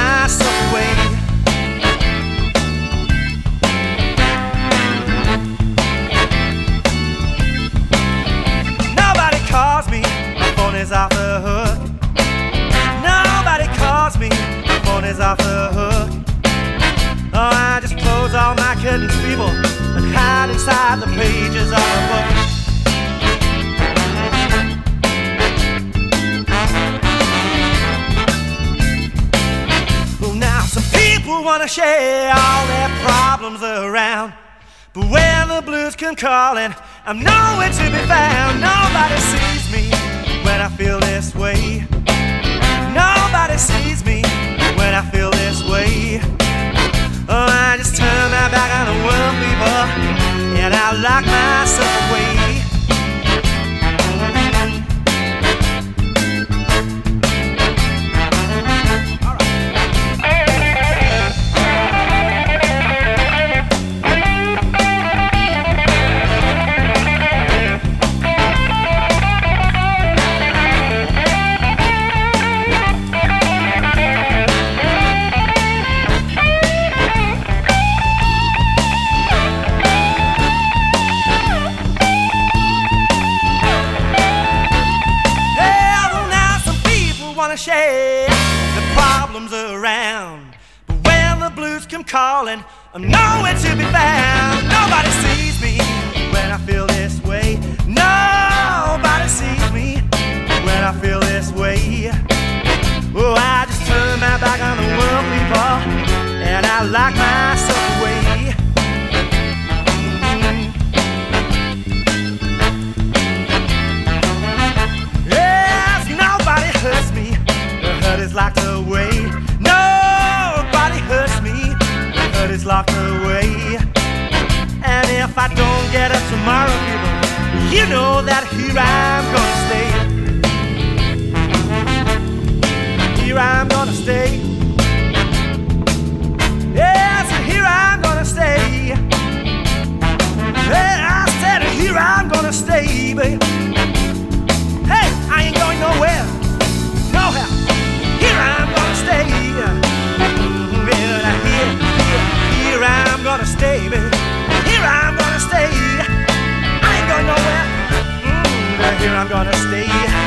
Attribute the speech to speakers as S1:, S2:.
S1: myself away. Nobody calls me, my phone is off the hook. Nobody calls me, my phone is off the hook. Oh, I just close all my curtains, people, and hide inside the pages of a book. Well, now some people wanna share all their problems around, but when the blues come calling, I'm nowhere to be found. Nobody sees me when I feel this way. Nobody sees me when I feel this way. Oh, I just turn my back on the world, people, and I lock myself away. Share the problems around, but when the blues come calling, I'm nowhere to be found. Nobody sees me when I feel this way. Nobody sees me when I feel this way. Oh, I just turn my back on the world, people, and I lock myself away. Is locked away. Nobody hurts me. The hurt is locked away. And if I don't get up tomorrow, people, you know that here I'm gonna stay. Here I'm gonna stay. Yes, here I'm gonna stay. Hey, I said here I'm gonna stay, baby. Hey, I ain't going nowhere. Nowhere. Here I'm gonna stay, here I'm gonna stay, baby. Here I'm gonna stay. I ain't going nowhere. Here I'm gonna stay.